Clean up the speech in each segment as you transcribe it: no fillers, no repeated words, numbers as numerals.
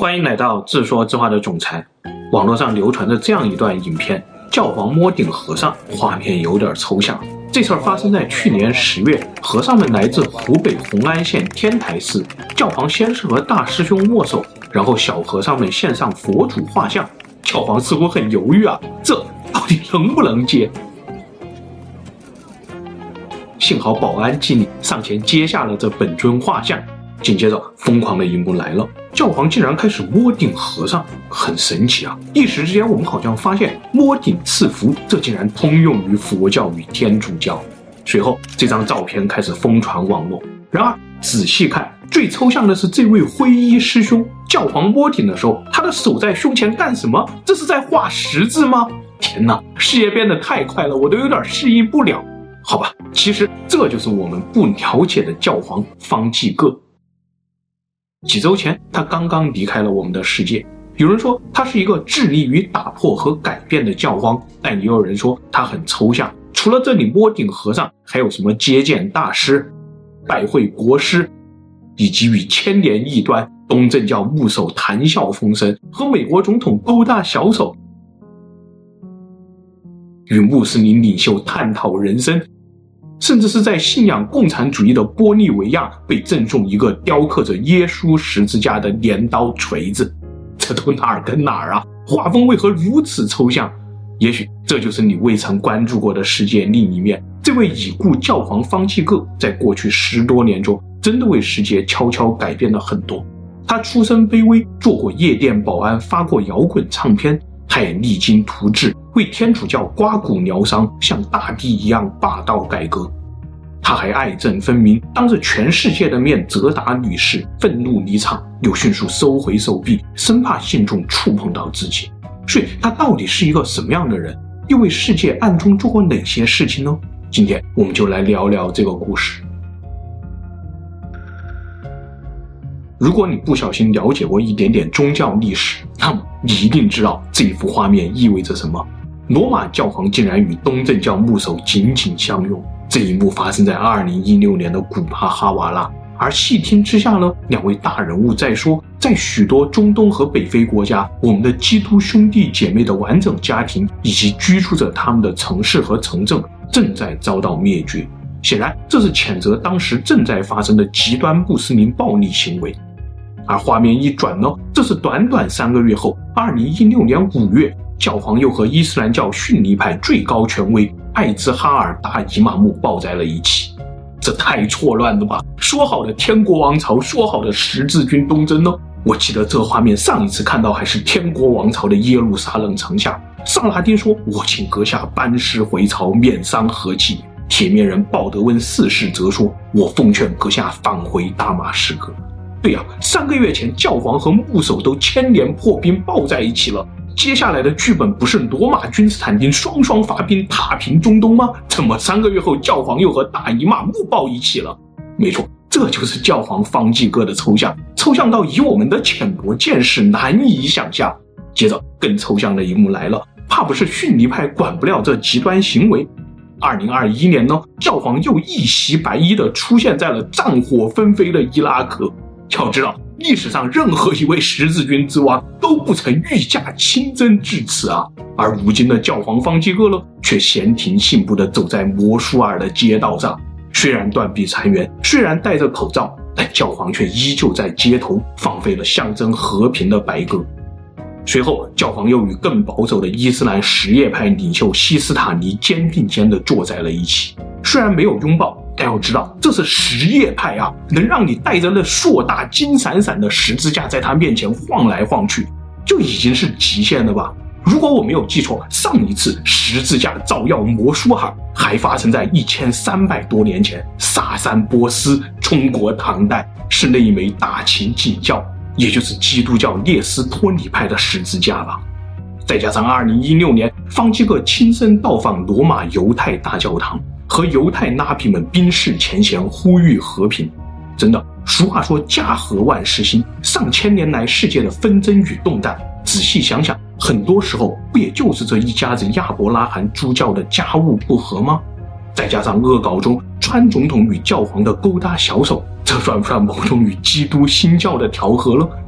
欢迎来到自说自话的总裁。网络上流传着这样一段影片，教皇摸顶和尚，画面有点抽象。这事儿发生在去年10月，和尚们来自湖北红安县天台寺，教皇先是和大师兄握手，然后小和尚们献上佛祖画像。教皇似乎很犹豫啊，这到底能不能接？幸好保安经理上前接下了这本尊画像。紧接着疯狂的一幕来了，教皇竟然开始摸顶和尚，很神奇啊！一时之间我们好像发现摸顶赐福这竟然通用于佛教与天主教。随后这张照片开始疯传网络，然而仔细看，最抽象的是这位灰衣师兄，教皇摸顶的时候他的手在胸前干什么？这是在画十字吗？天哪，世界变得太快了，我都有点适应不了。好吧，其实这就是我们不了解的教皇方济各。几周前他刚刚离开了我们的世界，有人说他是一个致力于打破和改变的教皇，但也有人说他很抽象，除了这里摸顶和尚，还有什么接见大师、拜会国师，以及与牵连异端东正教牧首谈笑风生，和美国总统勾搭小手，与穆斯林领袖探讨人生，甚至是在信仰共产主义的玻利维亚被赠送一个雕刻着耶稣十字架的镰刀锤子，这都哪儿跟哪儿啊？画风为何如此抽象？也许这就是你未曾关注过的世界另一面。这位已故教皇方济各在过去10多年中真的为世界悄悄改变了很多。他出身卑微，做过夜店保安，发过摇滚唱片，他也励精图治，为天主教刮骨疗伤，像大帝一样霸道改革。他还爱憎分明，当着全世界的面责打女士，愤怒离场，又迅速收回手臂，生怕信众触碰到自己。所以他到底是一个什么样的人？又为世界暗中做过哪些事情呢？今天我们就来聊聊这个故事。如果你不小心了解过一点点宗教历史，那么你一定知道这一幅画面意味着什么。罗马教皇竟然与东正教牧首紧紧相拥，这一幕发生在2016年的古巴哈瓦那。而细听之下呢，两位大人物在说，在许多中东和北非国家，我们的基督兄弟姐妹的完整家庭以及居住着他们的城市和城镇正在遭到灭绝。显然这是谴责当时正在发生的极端穆斯林暴力行为。而画面一转呢，这是短短3个月后，2016年5月，教皇又和伊斯兰教逊尼派最高权威艾兹哈尔大伊玛目抱在了一起。这太错乱了吧！说好的天国王朝，说好的十字军东征呢？我记得这画面上一次看到还是天国王朝的耶路撒冷城下，萨拉丁说：“我请阁下班师回朝，免伤和气。”铁面人鲍德温4世则说：“我奉劝阁下返回大马士革。”对啊，3个月前教皇和牧首都牵连破冰抱在一起了。接下来的剧本不是罗马君士坦丁双双发兵踏平中东吗？怎么3个月后教皇又和大姨妈目抱一起了？没错，这就是教皇方济各的抽象，抽象到以我们的浅薄见识难以想象。接着更抽象的一幕来了，怕不是逊尼派管不了这极端行为。2021年呢，教皇又一袭白衣的出现在了战火纷飞的伊拉克。要知道，历史上任何一位十字军之王都不曾御驾亲征至此啊！而如今的教皇方济各呢，却闲庭信步地走在摩苏尔的街道上。虽然断壁残垣，虽然戴着口罩，但教皇却依旧在街头放飞了象征和平的白鸽。随后，教皇又与更保守的伊斯兰什叶派领袖西斯塔尼肩并肩地坐在了一起。虽然没有拥抱，但要知道这是什叶派啊，能让你带着那硕大金闪闪的十字架在他面前晃来晃去，就已经是极限了吧。如果我没有记错，上一次十字架照耀摩苏尔还发生在1300多年前，萨珊波斯中国唐代，是那一枚大秦景教，也就是基督教列斯托尼派的十字架吧。再加上2016年方济各亲身到访罗马犹太大教堂，和犹太纳比们冰释前嫌，呼吁和平。真的，俗话说家和万事兴，上千年来世界的纷争与动荡，仔细想想，很多时候不也就是这一家子亚伯拉罕诸教的家务不和吗？再加上恶搞中川总统与教皇的勾搭小手，这算不算某种与基督新教的调和了？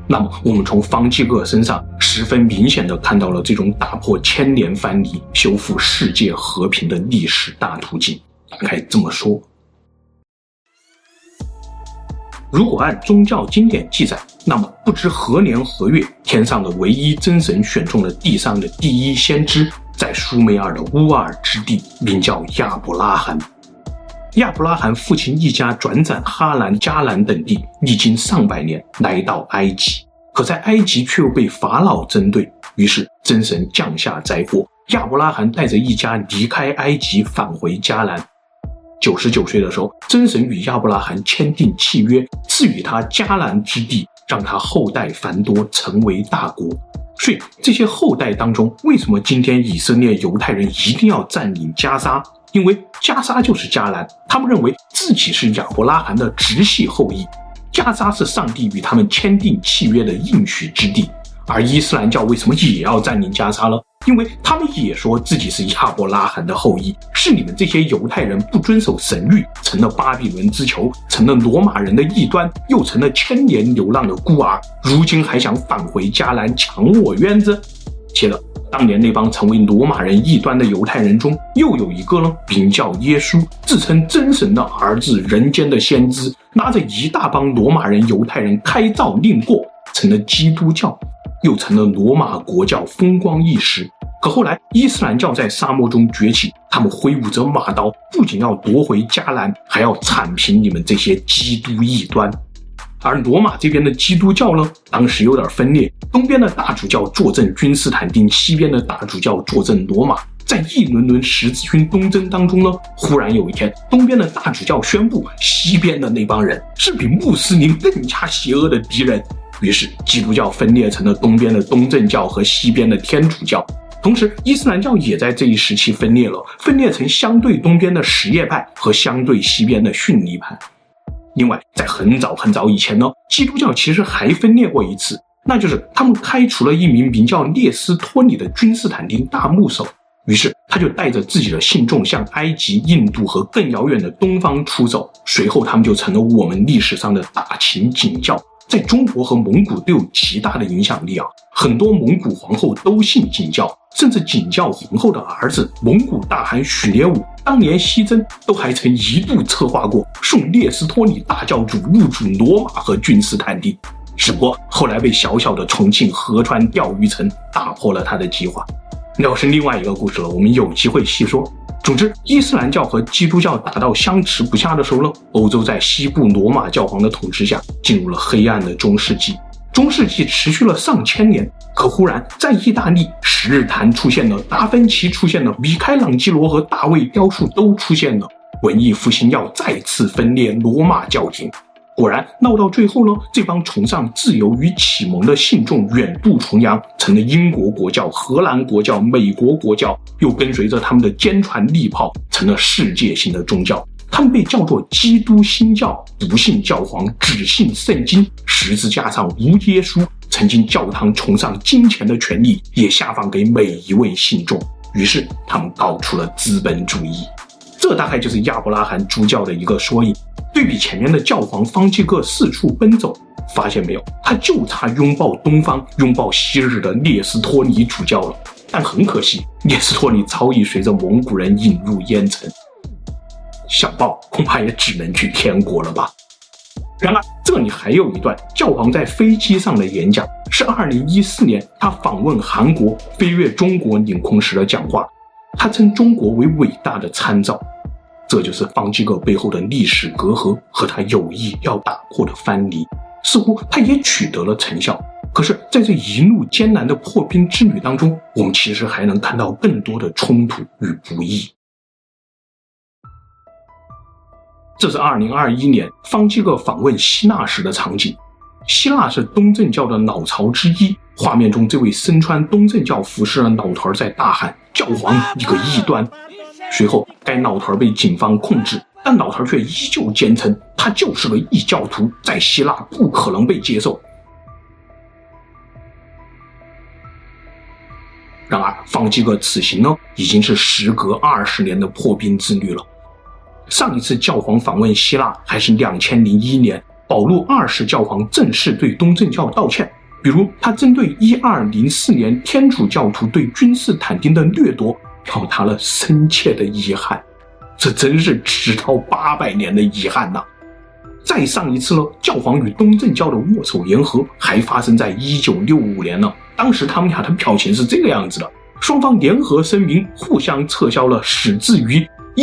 那么我们从方济各身上十分明显地看到了这种打破千年藩篱、修复世界和平的历史大途径。大概这么说，如果按宗教经典记载，那么不知何年何月，天上的唯一真神选中了地上的第一先知，在苏美尔的乌尔之地，名叫亚伯拉罕。亚伯拉罕父亲一家转战哈兰、迦南等地，历经上百年，来到埃及。可在埃及却又被法老针对，于是真神降下灾祸，亚伯拉罕带着一家离开埃及，返回迦南。99岁的时候，真神与亚伯拉罕签订契约，赐予他迦南之地，让他后代繁多，成为大国。所以这些后代当中，为什么今天以色列犹太人一定要占领加沙？因为加沙就是迦南，他们认为自己是亚伯拉罕的直系后裔，加沙是上帝与他们签订契约的应许之地。而伊斯兰教为什么也要占领加沙呢？因为他们也说自己是亚伯拉罕的后裔，是你们这些犹太人不遵守神律，成了巴比伦之囚，成了罗马人的异端，又成了千年流浪的孤儿，如今还想返回迦南抢我冤子。接着当年那帮成为罗马人异端的犹太人中，又有一个呢，名叫耶稣，自称真神的儿子，人间的先知，拿着一大帮罗马人犹太人开诏令过，成了基督教，又成了罗马国教，风光一时。可后来伊斯兰教在沙漠中崛起，他们挥舞着马刀，不仅要夺回迦南，还要铲平你们这些基督异端。而罗马这边的基督教呢，当时有点分裂，东边的大主教坐镇君士坦丁，西边的大主教坐镇罗马。在一轮轮十字军东征当中呢，忽然有一天，东边的大主教宣布，西边的那帮人是比穆斯林更加邪恶的敌人。于是基督教分裂成了东边的东正教和西边的天主教。同时伊斯兰教也在这一时期分裂了，分裂成相对东边的什叶派和相对西边的逊尼派。另外在很早很早以前呢，基督教其实还分裂过一次，那就是他们开除了一名名叫列斯托尼的君士坦丁大牧首，于是他就带着自己的信众向埃及、印度和更遥远的东方出走，随后他们就成了我们历史上的大秦景教，在中国和蒙古都有极大的影响力啊！很多蒙古皇后都信景教，甚至景教皇后的儿子蒙古大汗许烈兀当年西征都还曾一度策划过送列斯托尼大教主入主罗马和君士坦丁，只不过后来被小小的重庆合川钓鱼城打破了他的计划。那是另外一个故事了，我们有机会细说。总之伊斯兰教和基督教打到相持不下的时候呢，欧洲在西部罗马教皇的统治下进入了黑暗的中世纪。中世纪持续了上千年，可忽然在意大利，十日谈出现了，达芬奇出现了，米开朗基罗和大卫雕塑都出现了，文艺复兴要再次分裂罗马教廷。果然闹到最后呢，这帮崇尚自由与启蒙的信众远渡重洋，成了英国国教、荷兰国教、美国国教，又跟随着他们的坚船利炮，成了世界性的宗教。他们被叫做基督新教，不信教皇，只信圣经，十字架上无耶稣。曾经教堂崇尚金钱的权利也下放给每一位信众，于是他们搞出了资本主义。这大概就是亚伯拉罕诸教的一个缩影。对比前面的教皇方济各四处奔走，发现没有，他就差拥抱东方、拥抱昔日的列斯托尼主教了。但很可惜，列斯托尼早已随着蒙古人引入烟尘，小报恐怕也只能去天国了吧。然而这里还有一段教皇在飞机上的演讲，是2014年他访问韩国飞越中国领空时的讲话。他称中国为伟大的参照，这就是方济各背后的历史隔阂和他有意要打破的藩篱。似乎他也取得了成效。可是在这一路艰难的破冰之旅当中，我们其实还能看到更多的冲突与不义。这是2021年方济各访问希腊时的场景。希腊是东正教的老巢之一，画面中这位身穿东正教服饰的老头在大喊教皇一个异端。随后该老头被警方控制，但老头却依旧坚称他就是个异教徒，在希腊不可能被接受。然而方济各此行呢，已经是时隔20年的破冰之旅了。上一次教皇访问希腊还是2001年，保禄20世教皇正式对东正教道歉， 比如他针对1204年天主教徒对君士坦丁的掠夺表达了深切的遗憾，这真是直到800年的遗憾呐。再上一次呢，教皇与东正教的握手言和还发生在1965年呢。当时他们俩的表情是这个样子的，双方联合声明，互相撤销了始自于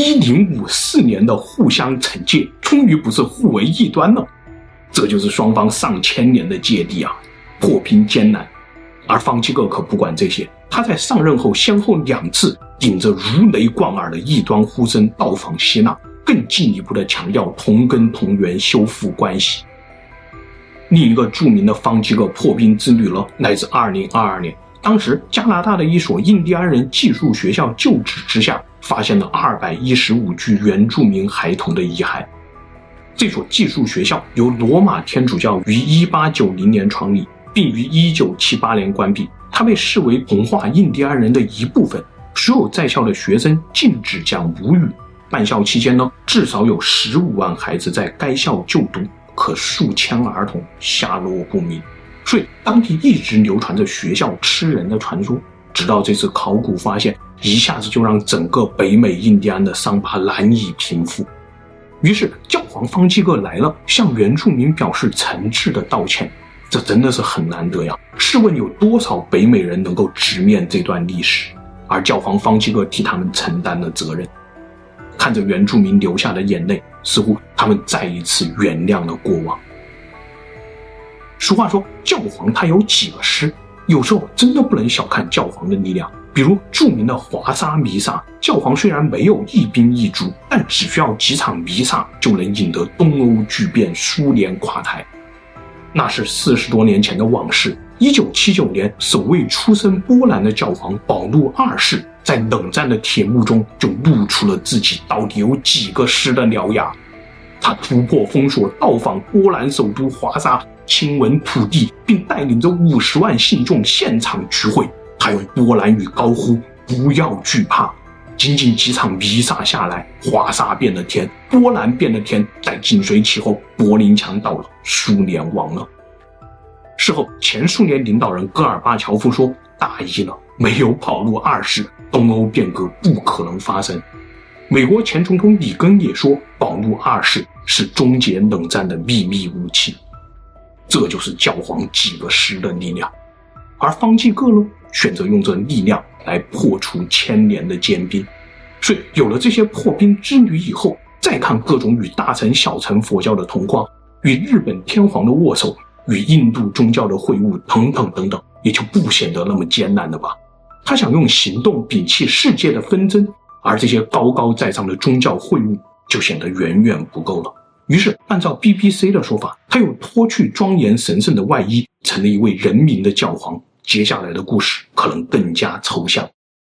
1054年的互相惩戒，终于不是互为异端了。这就是双方上千年的芥蒂啊，破冰艰难。而方济各可不管这些，他在上任后先后2次顶着如雷贯耳的异端呼声到访希腊，更进一步的强调同根同源，修复关系。另一个著名的方济各破冰之旅呢，来自2022年，当时加拿大的一所印第安人寄宿学校旧址之下发现了215具原住民孩童的遗骸。这所寄宿学校由罗马天主教于1890年创立，并于1978年关闭。它被视为同化印第安人的一部分，所有在校的学生禁止讲母语。办校期间呢，至少有15万孩子在该校就读，可数千儿童下落不明。所以当地一直流传着学校吃人的传说，直到这次考古发现，一下子就让整个北美印第安的伤疤难以平复。于是教皇方济各来了，向原住民表示诚挚的道歉，这真的是很难得呀！试问有多少北美人能够直面这段历史？而教皇方济各替他们承担了责任。看着原住民流下的眼泪，似乎他们再一次原谅了过往。俗话说，教皇他有几个师，有时候真的不能小看教皇的力量。比如著名的华沙弥撒，教皇虽然没有一兵一卒，但只需要几场弥撒就能引得东欧巨变，苏联垮台。那是40多年前的往事。1979年，首位出身波兰的教皇保禄2世在冷战的铁幕中就露出了自己到底有几个师的獠牙。他突破封锁，到访波兰首都华沙，亲吻土地，并带领着50万信众现场聚会。他用波兰语高呼不要惧怕。仅仅几场弥撒下来，华沙变了天，波兰变了天，在紧随其后，柏林墙倒了，苏联亡了。事后前苏联领导人戈尔巴乔夫说，大意了，没有保禄2世，东欧变革不可能发生。美国前总统里根也说，保禄2世是终结冷战的秘密武器。这就是教皇几个师的力量。而方济各呢，选择用这力量来破除千年的坚冰。所以有了这些破冰之旅以后，再看各种与大乘小乘佛教的同框，与日本天皇的握手，与印度宗教的会晤等等等等，也就不显得那么艰难了吧。他想用行动摒弃世界的纷争，而这些高高在上的宗教会晤就显得远远不够了。于是按照 BBC 的说法，他又脱去庄严神圣的外衣，成了一位人民的教皇。接下来的故事可能更加抽象。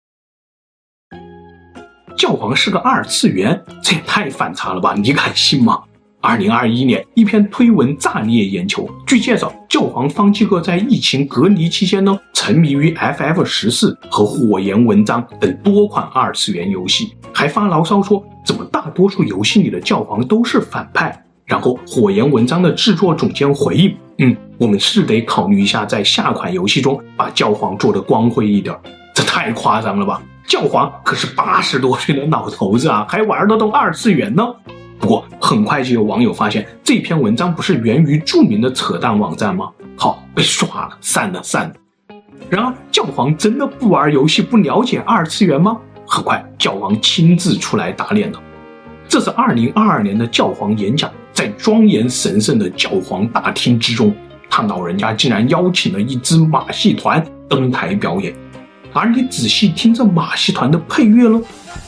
教皇是个2次元，这也太反差了吧，你敢信吗？2021年，一篇推文炸裂眼球。据介绍，教皇方济各在疫情隔离期间呢，沉迷于 FF14 和火焰文章等多款2次元游戏，还发牢骚说怎么大多数游戏里的教皇都是反派。然后火焰文章的制作总监回应，我们是得考虑一下在下款游戏中把教皇做得光辉一点。这太夸张了吧，教皇可是80多岁的老头子啊，还玩得动2次元呢。不过很快就有网友发现，这篇文章不是源于著名的扯淡网站吗？好，被刷了，散了。然而教皇真的不玩游戏，不了解2次元吗？很快教皇亲自出来打脸了。这是2022年的教皇演讲，在庄严神圣的教皇大厅之中，他老人家竟然邀请了一支马戏团登台表演。而你仔细听这马戏团的配乐了，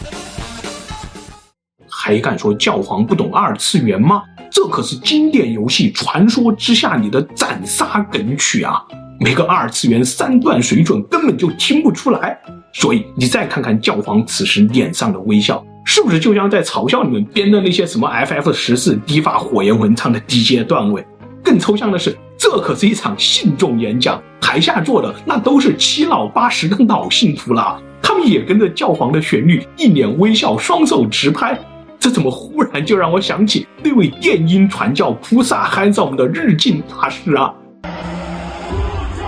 还敢说教皇不懂2次元吗？这可是经典游戏《传说之下》里的斩杀梗曲啊！没个2次元3段水准根本就听不出来。所以你再看看教皇此时脸上的微笑，是不是就像在嘲笑你们编的那些什么 FF14 低发火焰文章的低阶段位？更抽象的是，这可是一场信众演讲，台下坐的那都是7老80的老信徒啦，他们也跟着教皇的旋律一脸微笑，双手直拍。这怎么忽然就让我想起那位电音传教菩萨 Handsome 的日进大师啊？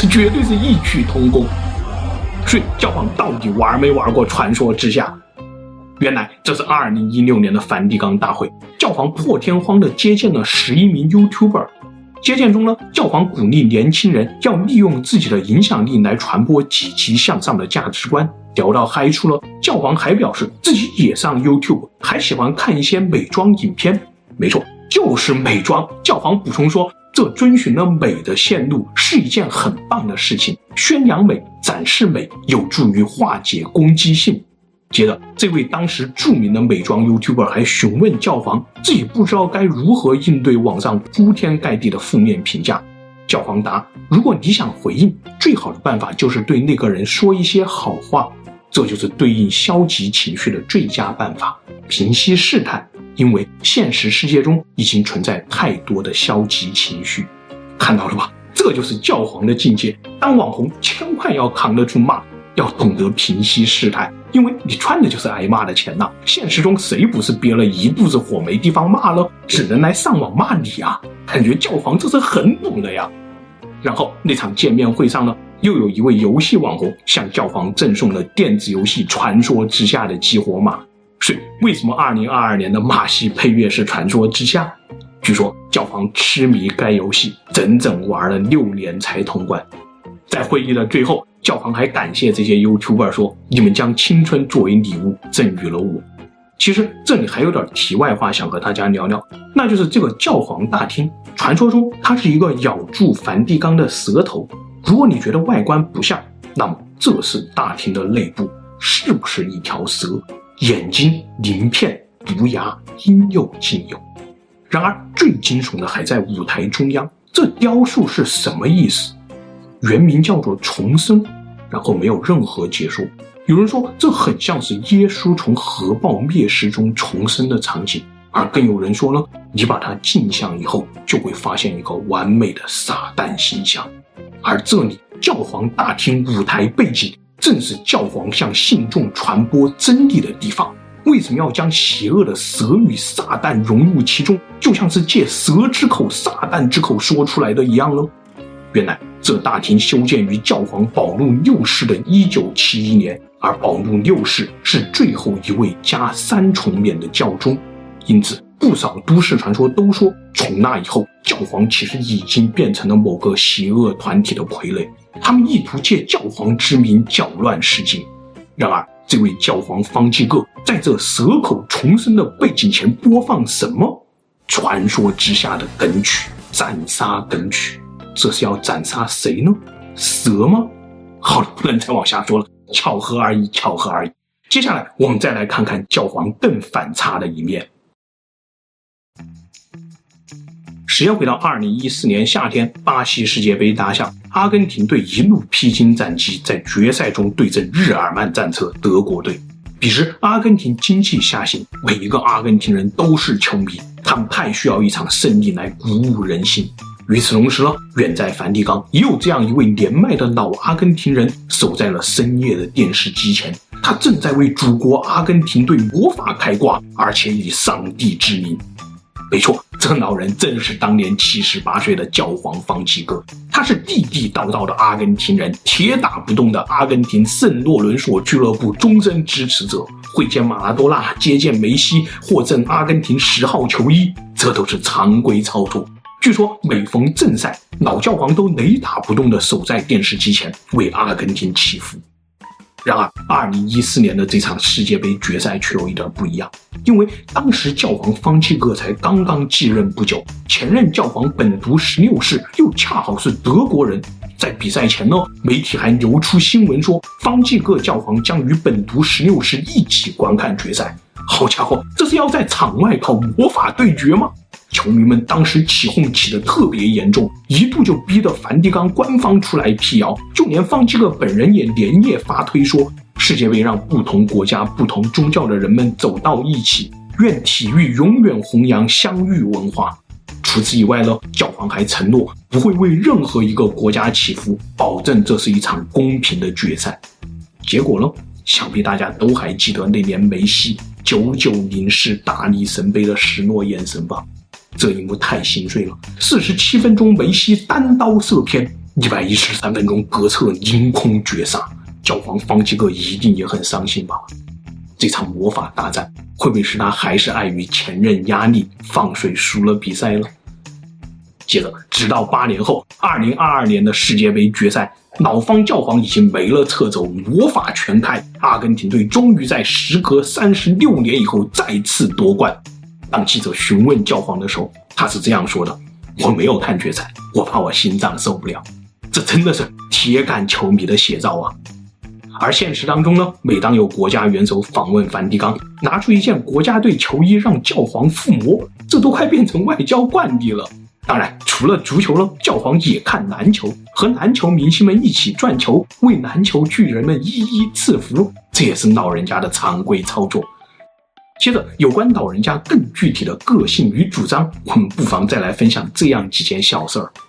这绝对是异曲同工。所以教皇到底玩没玩过传说之下？原来这是2016年的梵蒂冈大会，教皇破天荒地接见了11名 YouTuber。接见中呢，教皇鼓励年轻人要利用自己的影响力来传播积极向上的价值观。聊到嗨处了，教皇还表示自己也上 YouTube， 还喜欢看一些美妆影片。没错，就是美妆。教皇补充说，这遵循了美的线路是一件很棒的事情，宣扬美、展示美，有助于化解攻击性。接着，这位当时著名的美妆 YouTuber 还询问教皇，自己不知道该如何应对网上铺天盖地的负面评价。教皇答：如果你想回应，最好的办法就是对那个人说一些好话，这就是对应消极情绪的最佳办法，平息事态。因为现实世界中已经存在太多的消极情绪。看到了吧？这就是教皇的境界。当网红千万要扛得住骂，要懂得平息事态，因为你赚的就是挨骂的钱呐。现实中谁不是憋了一肚子火没地方骂了，只能来上网骂你啊？感觉教皇这是很懂的呀。然后那场见面会上呢，又有一位游戏网红向教皇赠送了电子游戏《传说之下》的激活码。所以为什么2022年的马戏配乐是《传说之下》？据说教皇痴迷该游戏，整整玩了6年才通关。在会议的最后，教皇还感谢这些 YouTuber 说，你们将青春作为礼物赠予了我。其实这里还有点题外话想和大家聊聊，那就是这个教皇大厅，传说中它是一个咬住梵蒂冈的蛇头。如果你觉得外观不像，那么这是大厅的内部，是不是一条蛇？眼睛、鳞片、毒牙，应有尽有。然而最惊悚的还在舞台中央，这雕塑是什么意思？原名叫做重生，然后没有任何解说。有人说这很像是耶稣从核爆灭世中重生的场景，而更有人说呢，你把它镜像以后，就会发现一个完美的撒旦形象。而这里教皇大厅舞台背景正是教皇向信众传播真理的地方。为什么要将邪恶的蛇与撒旦融入其中，就像是借蛇之口撒旦之口说出来的一样呢？原来这大厅修建于教皇保禄六世的1971年，而保禄六世是最后一位加3重冕的教宗，因此不少都市传说都说，从那以后教皇其实已经变成了某个邪恶团体的傀儡，他们意图借教皇之名搅乱世界。然而这位教皇方济各在这蛇口重生的背景前播放什么？传说之下的梗曲，斩杀梗曲。这是要斩杀谁呢？蛇吗？好了，不能再往下说了，巧合而已，巧合而已。接下来我们再来看看教皇更反差的一面。时间回到2014年夏天，巴西世界杯打响，阿根廷队一路披荆斩棘，在决赛中对阵日耳曼战车德国队。彼时阿根廷经济下行，每一个阿根廷人都是球迷，他们太需要一场胜利来鼓舞人心。与此同时呢，远在梵蒂冈也有这样一位年迈的老阿根廷人守在了深夜的电视机前，他正在为祖国阿根廷队魔法开挂，而且以上帝之名。没错，这老人正是当年78岁的教皇方济各，他是地地道道的阿根廷人，铁打不动的阿根廷圣洛伦索俱乐部终身支持者，会见马拉多纳，接见梅西，获赠阿根廷10号球衣，这都是常规操作。据说每逢正赛，老教皇都雷打不动地守在电视机前为阿根廷祈福。然而2014年的这场世界杯决赛却有一点不一样，因为当时教皇方济各才刚刚继任不久，前任教皇本笃16世又恰好是德国人。在比赛前呢，媒体还流出新闻说，方济各教皇将与本笃16世一起观看决赛。好家伙，这是要在场外搞魔法对决吗？球迷们当时起哄起得特别严重，一度就逼得梵蒂冈官方出来辟谣，就连方济各本人也连夜发推说，世界杯让不同国家不同宗教的人们走到一起，愿体育永远弘扬相遇文化。除此以外呢，教皇还承诺不会为任何一个国家祈福，保证这是一场公平的决赛。结果呢，想必大家都还记得那年梅西99世大力神杯的失落眼神吧。这一幕太心碎了，47分钟梅西单刀射偏， 113分钟各侧凌空绝杀，教皇方济各一定也很伤心吧？这场魔法大战会不会是他还是碍于前任压力放水输了比赛了？接着直到8年后2022年的世界杯决赛，老方教皇已经没了掣肘，魔法全开，阿根廷队终于在时隔36年以后再次夺冠。当记者询问教皇的时候，他是这样说的：我没有看决赛，我怕我心脏受不了。这真的是铁杆球迷的写照啊！而现实当中呢，每当有国家元首访问梵蒂冈，拿出一件国家队球衣让教皇附魔，这都快变成外交惯例了。当然，除了足球呢，教皇也看篮球，和篮球明星们一起转球，为篮球巨人们一一赐福，这也是老人家的常规操作。接着，有关老人家更具体的个性与主张，我们不妨再来分享这样几件小事儿。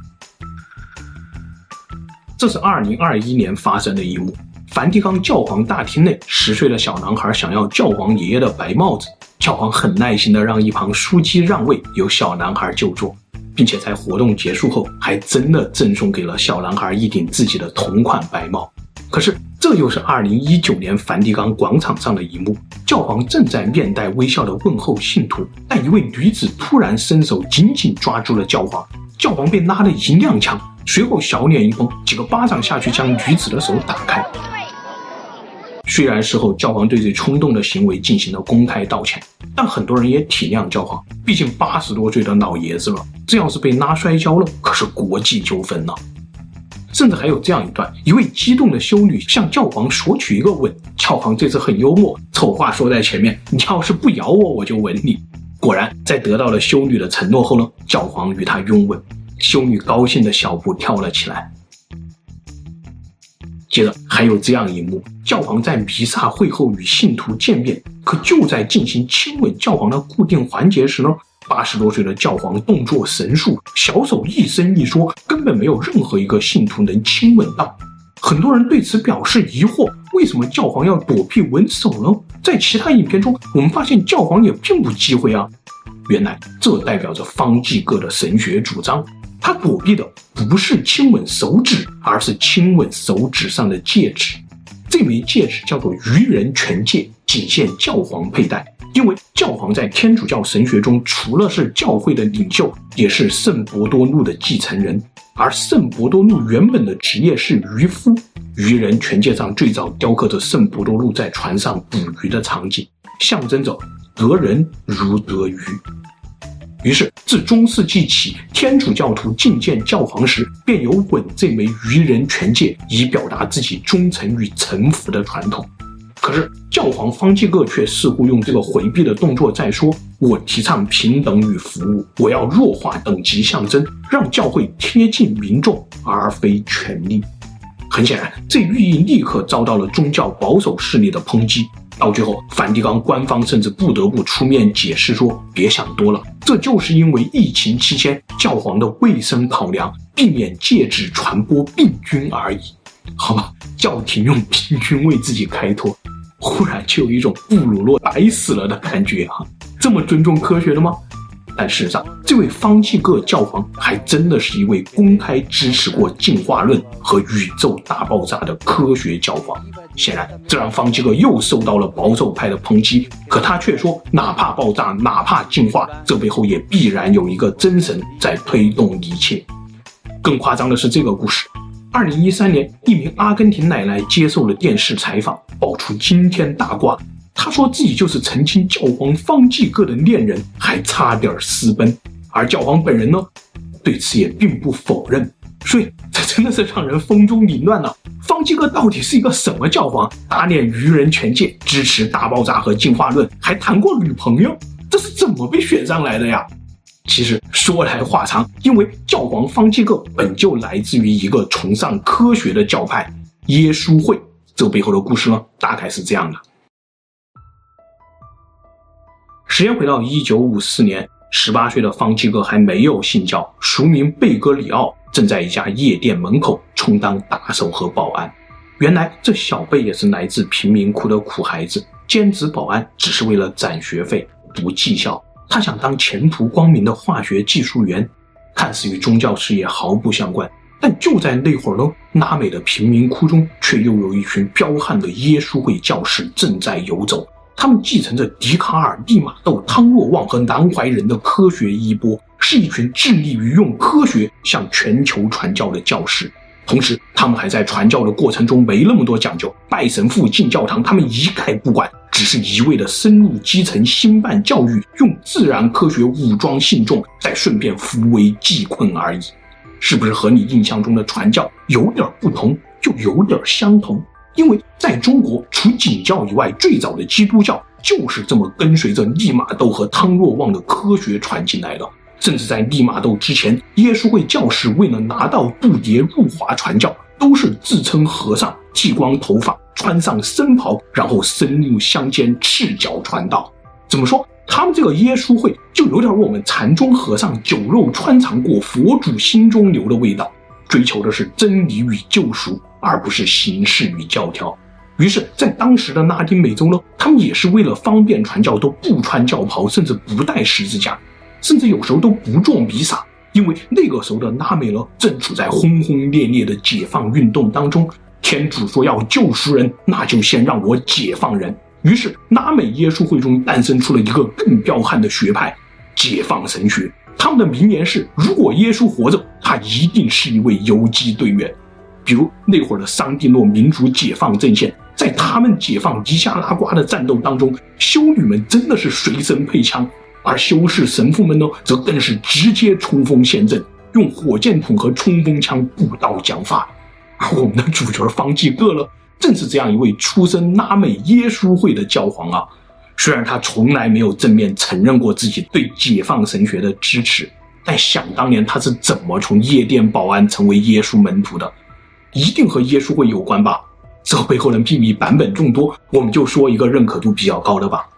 这是2021年发生的一幕。梵蒂冈教皇大厅内，10岁的小男孩想要教皇爷爷的白帽子，教皇很耐心地让一旁枢机让位，由小男孩就坐，并且在活动结束后，还真的赠送给了小男孩一顶自己的同款白帽。可是，这又是2019年梵蒂冈广场上的一幕，教皇正在面带微笑地问候信徒，但一位女子突然伸手紧紧抓住了教皇，教皇被拉得一踉跄，随后小脸一红，几个巴掌下去将女子的手打开。虽然事后教皇对这冲动的行为进行了公开道歉，但很多人也体谅教皇，毕竟80多岁的老爷子了，这要是被拉摔跤了，可是国际纠纷呢。甚至还有这样一段，一位激动的修女向教皇索取一个吻，教皇这次很幽默，丑话说在前面，你要是不咬我，我就吻你。果然，在得到了修女的承诺后呢，教皇与她拥吻，修女高兴的小步跳了起来。接着还有这样一幕，教皇在弥撒会后与信徒见面，可就在进行亲吻教皇的固定环节时呢，80多岁的教皇动作神速，小手一伸一缩，根本没有任何一个信徒能亲吻到。很多人对此表示疑惑，为什么教皇要躲避吻手呢？在其他影片中，我们发现教皇也并不忌讳啊。原来这代表着方济各的神学主张，他躲避的不是亲吻手指，而是亲吻手指上的戒指。这枚戒指叫做愚人权戒，仅限教皇佩戴。因为教皇在天主教神学中，除了是教会的领袖，也是圣伯多禄的继承人。而圣伯多禄原本的职业是渔夫，渔人权戒上最早雕刻着圣伯多禄在船上捕鱼的场景，象征着得人如得鱼。于是自中世纪起，天主教徒觐见教皇时，便有吻这枚渔人权戒，以表达自己忠诚与臣服的传统。可是教皇方济各却似乎用这个回避的动作在说，我提倡平等与服务，我要弱化等级象征，让教会贴近民众而非权力。很显然，这寓意立刻遭到了宗教保守势力的抨击。到最后，梵蒂冈官方甚至不得不出面解释说，别想多了，这就是因为疫情期间教皇的卫生考量，避免戒指传播病菌而已。好吧，教廷用病菌为自己开脱，忽然就有一种布鲁诺白死了的感觉啊！这么尊重科学的吗？但事实上，这位方济各教皇还真的是一位公开支持过进化论和宇宙大爆炸的科学教皇。显然，这让方济各又受到了保守派的抨击，可他却说，哪怕爆炸，哪怕进化，这背后也必然有一个真神在推动一切。更夸张的是这个故事。2013年，一名阿根廷奶奶接受了电视采访，爆出惊天大瓜。她说自己就是曾经教皇方济各的恋人，还差点私奔。而教皇本人呢，对此也并不否认。所以这真的是让人风中凌乱啊！方济各到底是一个什么教皇？打脸愚人权戒，支持大爆炸和进化论，还谈过女朋友，这是怎么被选上来的呀？其实说来话长，因为教皇方济各本就来自于一个崇尚科学的教派耶稣会，这背后的故事呢，大概是这样的。时间回到1954年，18岁的方济各还没有信教，俗名贝戈里奥，正在一家夜店门口充当打手和保安。原来这小贝也是来自贫民窟的苦孩子，兼职保安只是为了攒学费，读技校。他想当前途光明的化学技术员，看似与宗教事业毫不相关， 但就在那会儿呢，拉美的贫民窟中却又有一群彪悍的耶稣会教士正在游走。他们继承着笛卡尔、利玛窦、汤若望和南怀仁的科学衣钵，是一群致力于用科学向全球传教的教士。同时他们还在传教的过程中没那么多讲究，拜神父进教堂他们一概不管，只是一味的深入基层兴办教育，用自然科学武装信众，再顺便扶危济困而已。是不是和你印象中的传教有点不同又有点相同？因为在中国除景教以外，最早的基督教就是这么跟随着利玛窦和汤若望的科学传进来的。甚至在利玛窦之前，耶稣会教士为了拿到度牒入华传教，都是自称和尚，剃光头发，穿上僧袍，然后深入乡间赤脚传道。怎么说，他们这个耶稣会就有点我们禅宗和尚酒肉穿肠过，佛祖心中留的味道，追求的是真理与救赎，而不是形式与教条。于是在当时的拉丁美洲呢，他们也是为了方便传教，都不穿教袍，甚至不带十字架，甚至有时候都不做弥撒。因为那个时候的拉美呢，正处在轰轰烈烈的解放运动当中，天主说要救赎人，那就先让我解放人。于是拉美耶稣会中诞生出了一个更彪悍的学派——解放神学。他们的名言是，如果耶稣活着，他一定是一位游击队员。比如那会儿的桑蒂诺民主解放阵线，在他们解放尼加拉瓜的战斗当中，修女们真的是随身配枪，而修士神父们呢，则更是直接冲锋陷阵，用火箭筒和冲锋枪布道讲法。而我们的主角方济各呢，正是这样一位出身拉美耶稣会的教皇啊。虽然他从来没有正面承认过自己对解放神学的支持，但想当年他是怎么从夜店保安成为耶稣门徒的？一定和耶稣会有关吧？这背后的秘密版本众多，我们就说一个认可度比较高的吧。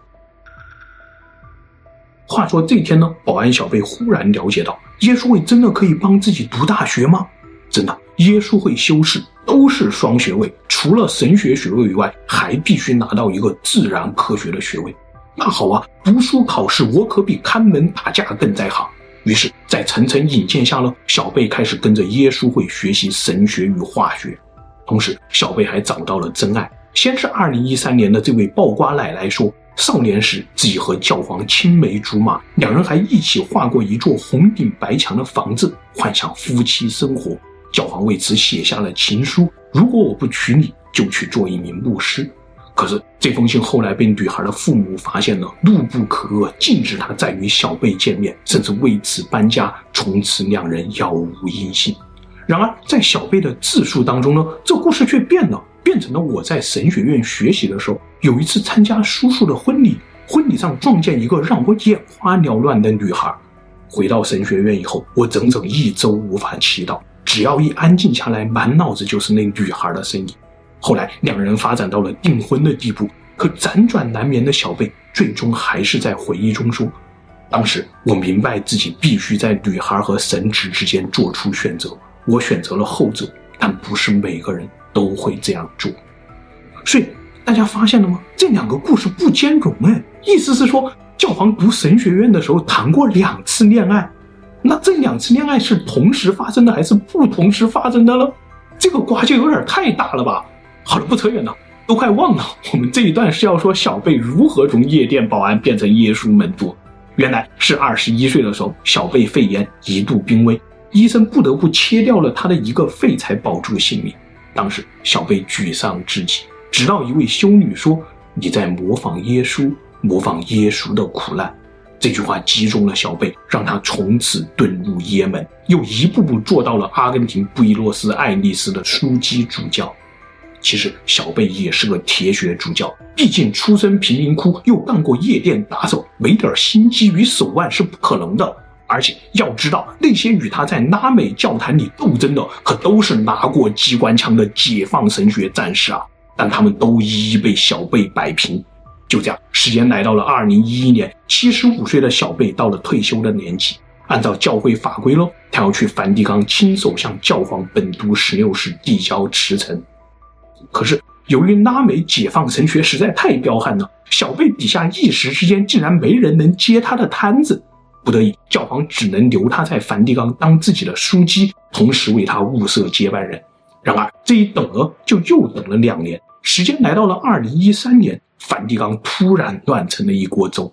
话说这天呢，保安小贝忽然了解到，耶稣会真的可以帮自己读大学吗？真的，耶稣会修士都是双学位，除了神学学位以外，还必须拿到一个自然科学的学位。那好啊，读书考试我可比看门打架更在行。于是在层层引荐下呢，小贝开始跟着耶稣会学习神学与化学。同时小贝还找到了真爱。先是2013年的这位爆瓜奶奶说，少年时自己和教皇青梅竹马，两人还一起画过一座红顶白墙的房子，幻想夫妻生活。教皇为此写下了情书，如果我不娶你，就去做一名牧师。可是这封信后来被女孩的父母发现了，怒不可遏，禁止他再与小贝见面，甚至为此搬家，从此两人杳无音信。然而在小贝的自述当中呢，这故事却变了，变成了我在神学院学习的时候，有一次参加叔叔的婚礼，婚礼上撞见一个让我眼花缭乱的女孩。回到神学院以后，我整整1周无法祈祷，只要一安静下来，满脑子就是那女孩的身影。后来两人发展到了订婚的地步，可辗转难眠的小贝最终还是在回忆中说，当时我明白自己必须在女孩和神职之间做出选择，我选择了后者，但不是每个人都会这样做。所以大家发现了吗？这两个故事不兼容意思是说，教皇读神学院的时候谈过2次恋爱，那这2次恋爱是同时发生的还是不同时发生的呢？这个瓜就有点太大了吧。好了，不扯远了，都快忘了我们这一段是要说小贝如何从夜店保安变成耶稣门徒。原来是21岁的时候，小贝肺炎一度濒危，医生不得不切掉了他的一个肺才保住性命。当时小贝沮丧至极，直到一位修女说，你在模仿耶稣，模仿耶稣的苦难。这句话击中了小贝，让他从此遁入耶门，又一步步做到了阿根廷布宜诺斯艾利斯的枢机主教。其实小贝也是个铁血主教，毕竟出身贫民窟，又干过夜店打手，没点心机与手腕是不可能的。而且要知道，那些与他在拉美教坛里斗争的，可都是拿过机关枪的解放神学战士啊！但他们都一一被小贝摆平。就这样，时间来到了2011年，75岁的小贝到了退休的年纪。按照教会法规咯，他要去梵蒂冈亲手向教皇本笃16世递交辞呈。可是由于拉美解放神学实在太彪悍了，小贝底下一时之间竟然没人能接他的摊子。 不得已，教皇只能留他在梵蒂冈当自己的枢机，同时为他物色接班人。然而这一等了就又等了2年，时间来到了2013年，梵蒂冈突然乱成了一锅粥。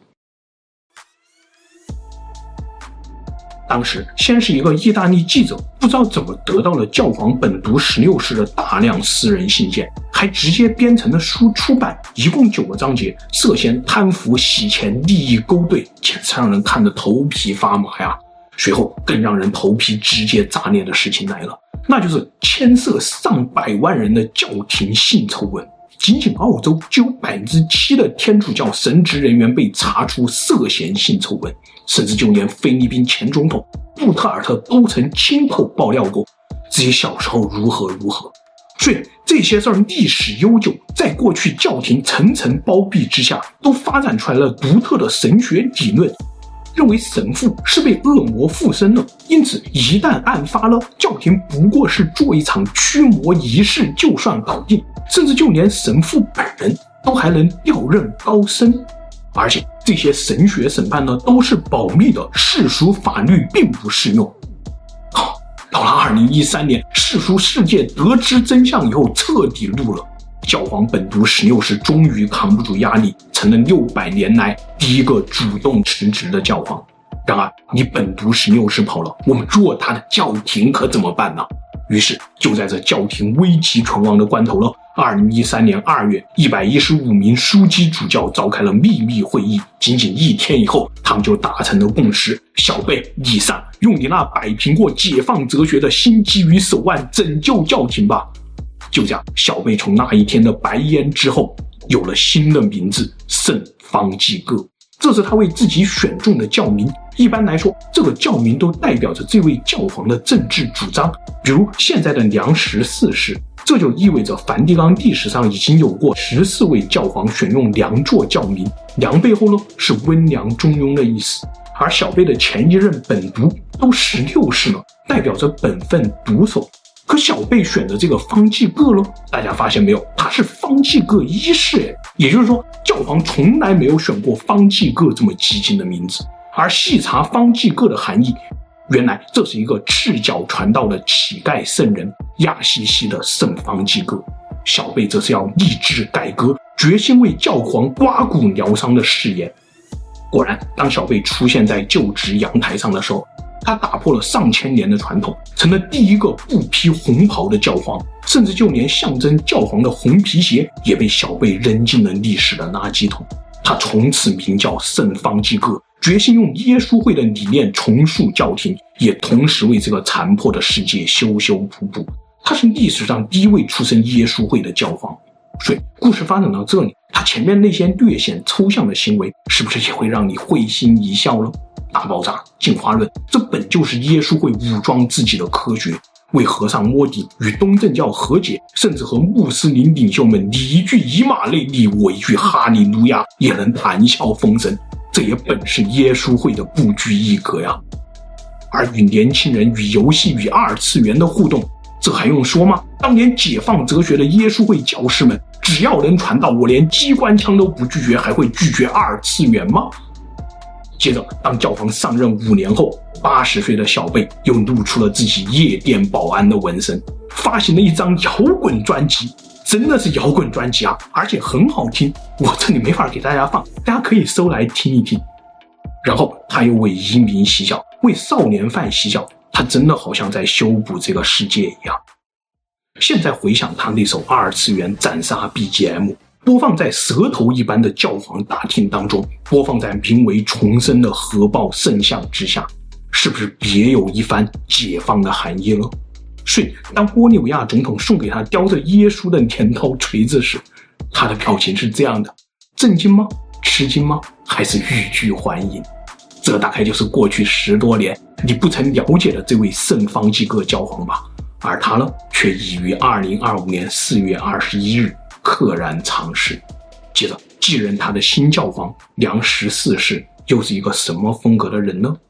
当时先是一个意大利记者不知道怎么得到了教皇本笃16世的大量私人信件，还直接编成了书出版，一共9个章节，涉嫌贪腐、洗钱、利益勾兑，简直让人看得头皮发麻呀。随后更让人头皮直接炸裂的事情来了，那就是牵涉上百万人的教廷性丑闻。仅澳洲就有 7% 的天主教神职人员被查出涉嫌性丑闻，甚至就连菲律宾前总统杜特尔特都曾亲口爆料过自己小时候如何。所以这些事儿历史悠久，在过去教廷层层包庇之下，都发展出来了独特的神学理论，认为神父是被恶魔附身了，因此一旦案发了，教廷不过是做一场驱魔仪式就算搞定，甚至就连神父本人都还能调任高升。而且这些神学审判呢都是保密的，世俗法律并不适用。到了2013年，世俗世界得知真相以后彻底怒了，教皇本笃16世终于扛不住压力，成了600年来第一个主动辞职的教皇。然而你本笃16世跑了，我们偌大的教廷可怎么办呢？于是就在这教廷危急存亡的关头了，2013年2月，115名枢机主教召开了秘密会议，仅仅1天以后，他们就达成了共识：小贝，你上，用你那摆平过解放哲学的心机与手腕拯救教廷吧。就这样，小贝从那一天的白烟之后有了新的名字——圣方济各。这是他为自己选中的教名。一般来说，这个教名都代表着这位教皇的政治主张，比如现在的良14世，这就意味着梵蒂冈历史上已经有过14位教皇选用良做教名，良背后呢是温良中庸的意思。而小贝的前一任本笃都16世了，代表着本分独守。可小贝选的这个方济各呢，大家发现没有，他是方济各1世，也就是说教皇从来没有选过方济各这么激进的名字。而细查方济各的含义，原来这是一个赤脚传道的乞丐圣人，亚西西的圣方济各。小贝这是要立志改革，决心为教皇刮骨疗伤的誓言。果然，当小贝出现在就职阳台上的时候，他打破了上千年的传统，成了第一个不披红袍的教皇，甚至就连象征教皇的红皮鞋也被小贝扔进了历史的垃圾桶。他从此名叫圣方济各，决心用耶稣会的理念重塑教廷，也同时为这个残破的世界修修补补。他是历史上第一位出身耶稣会的教皇。所以故事发展到这里，他前面那些略显抽象的行为，是不是也会让你会心一笑了？大爆炸、进化论，这本就是耶稣会武装自己的科学，为和尚摸底，与东正教和解，甚至和穆斯林领袖们你一句以马内利，我一句哈利路亚，也能谈笑风生。这也本是耶稣会的不拘一格呀。而与年轻人与游戏与二次元的互动，这还用说吗？当年解放哲学的耶稣会教师们，只要能传道，我连机关枪都不拒绝，还会拒绝二次元吗？接着，当教皇上任5年后，80岁的小贝又露出了自己夜店保安的纹身，发行了一张摇滚专辑，真的是摇滚专辑啊，而且很好听，我这里没法给大家放，大家可以搜来听一听。然后他又为移民洗脚，为少年犯洗脚，他真的好像在修补这个世界一样。现在回想他那首二次元斩杀 BGM， 播放在蛇头一般的教皇大厅当中，播放在名为重生的核爆圣像之下，是不是别有一番解放的含义了？所以当波利维亚总统送给他叼着耶稣的镰刀锤子时，他的表情是这样的：震惊吗？吃惊吗？还是欲拒还迎？这大概就是过去10多年你不曾了解的这位圣方济各教皇吧。而他呢，却已于2025年4月21日溘然长逝。接着继任他的新教皇良14世又是一个什么风格的人呢？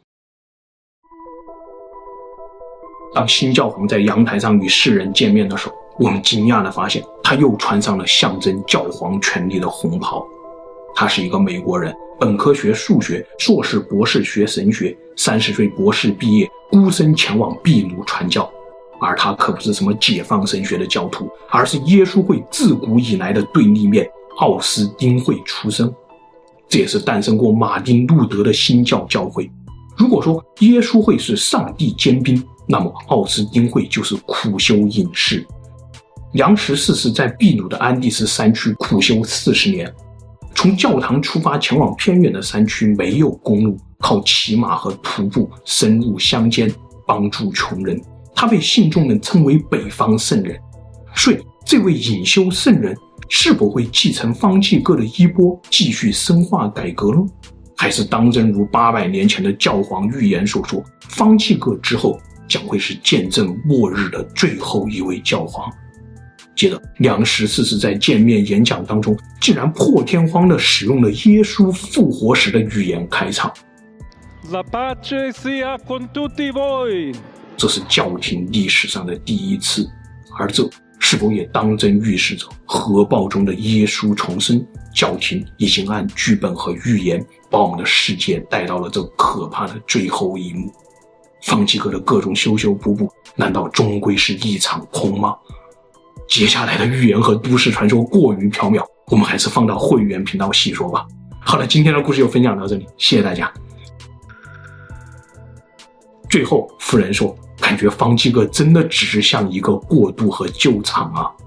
当新教皇在阳台上与世人见面的时候，我们惊讶地发现他又穿上了象征教皇权力的红袍。他是一个美国人， 本科学数学，硕士博士学神学，30岁博士毕业，孤身前往秘鲁传教。而他可不是什么解放神学的教徒，而是耶稣会自古以来的对立面奥斯丁会出身。这也是诞生过马丁路德的新教教会。如果说耶稣会是上帝坚兵，那么奥斯丁会就是苦修隐士。梁实四世在秘鲁的安第斯山区苦修40年，从教堂出发前往偏远的山区，没有公路，靠骑马和徒步深入乡间，帮助穷人。他被信众们称为北方圣人。所以这位隐修圣人是否会继承方济各的衣钵，继续深化改革呢？还是当真如800年前的教皇预言所说，方济各之后将会是见证末日的最后一位教皇？接着，梁实四世在见面演讲当中，竟然破天荒地使用了耶稣复活时的语言开场。 La pace sia con tutti voi。 这是教廷历史上的第一次，而这是否也当真预示着核爆中的耶稣重生？教廷已经按剧本和预言，把我们的世界带到了这可怕的最后一幕。方济各的各种修修补补，难道终归是一场空吗？接下来的预言和都市传说过于缥缈，我们还是放到会员频道细说吧。好了，今天的故事就分享到这里，谢谢大家。最后夫人说，感觉方济各真的只是像一个过渡和救场啊。